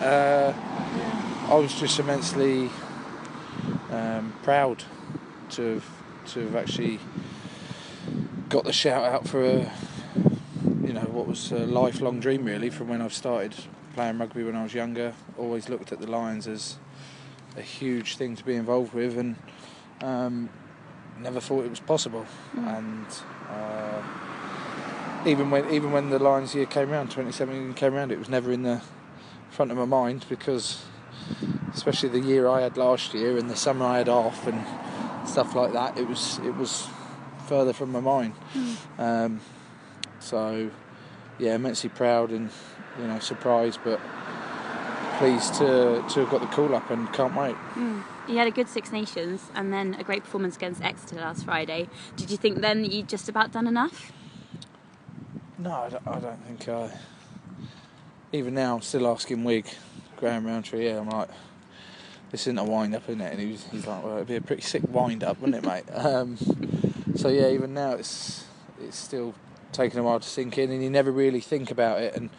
I was just immensely proud to have actually got the shout out for what was a lifelong dream really from when I've started playing rugby when I was younger. Always looked at the Lions as a huge thing to be involved with, and never thought it was possible. And even when the Lions year came around, 2017 came around, it was never in the front of my mind, because especially the year I had last year and the summer I had off and stuff like that, it was further from my mind. So yeah, immensely proud and surprised, but pleased to have got the call up and can't wait. You had a good Six Nations and then a great performance against Exeter last Friday. Did you think then that you'd just about done enough? No, I don't think I... Even now I'm still asking Wig, Graham Rowntree, I'm like, this isn't a wind-up, isn't it? And he's like, well, it'd be a pretty sick wind-up, wouldn't it, mate? So yeah, even now it's still taking a while to sink in, and you never really think about it, and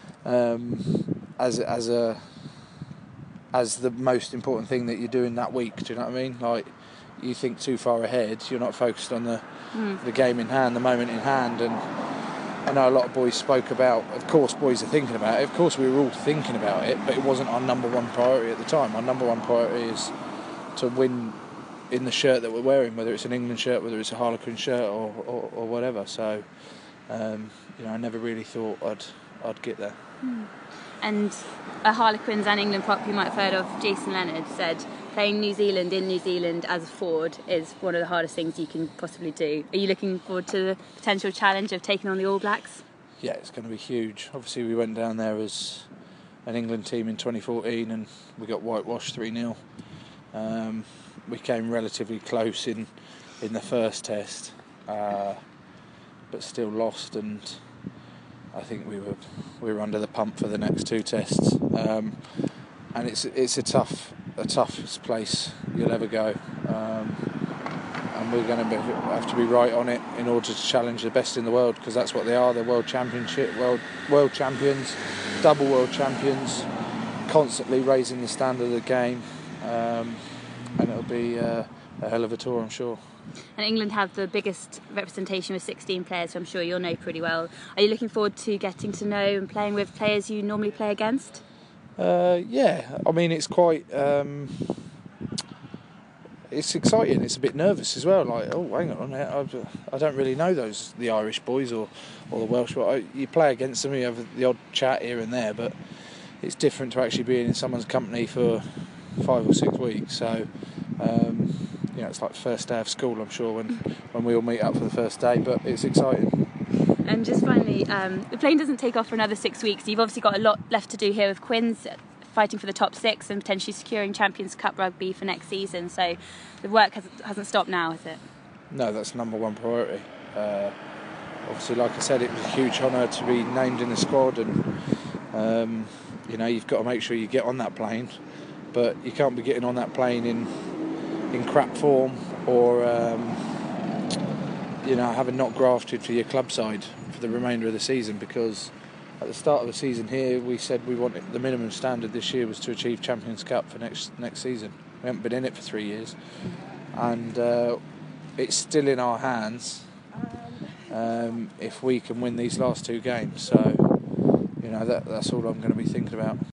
as the most important thing that you're doing that week. Do you know what I mean? Like, you think too far ahead, you're not focused on the game in hand, the moment in hand. And I know a lot of boys spoke about, of course boys are thinking about it, of course we were all thinking about it, but it wasn't our number one priority at the time. Our number one priority is to win in the shirt that we're wearing, whether it's an England shirt, whether it's a Harlequin shirt or whatever. So I never really thought I'd get there. And a Harlequins and England prop you might have heard of, Jason Leonard, said playing New Zealand in New Zealand as a forward is one of the hardest things you can possibly do. Are you looking forward to the potential challenge of taking on the All Blacks? Yeah, it's going to be huge. Obviously we went down there as an England team in 2014 and we got whitewashed 3-0. We came relatively close in the first test, but still lost, and I think we were under the pump for the next two tests, and it's a toughest place you'll ever go, and we're going to have to be right on it in order to challenge the best in the world, because that's what they are. They're world champions, double world champions, constantly raising the standard of the game, and it'll be a hell of a tour, I'm sure. And England have the biggest representation with 16 players, so I'm sure you'll know pretty well. Are you looking forward to getting to know and playing with players you normally play against? Yeah, I mean, it's quite... it's exciting. It's a bit nervous as well. Like, oh, hang on, I don't really know the Irish boys or the Welsh. You play against them, you have the odd chat here and there, but it's different to actually being in someone's company for 5 or 6 weeks. So... it's like the first day of school, I'm sure, when we all meet up for the first day, but it's exciting. And just finally, the plane doesn't take off for another 6 weeks. You've obviously got a lot left to do here with Quins, fighting for the top 6 and potentially securing Champions Cup rugby for next season. So the work hasn't stopped now, has it? No, that's number one priority. Obviously, like I said, it was a huge honour to be named in the squad, and you've got to make sure you get on that plane, but you can't be getting on that plane in crap form or having not grafted for your club side for the remainder of the season, because at the start of the season here we said we wanted the minimum standard this year was to achieve Champions Cup for next season. We haven't been in it for 3 years, and it's still in our hands if we can win these last 2 games. So that's all I'm going to be thinking about.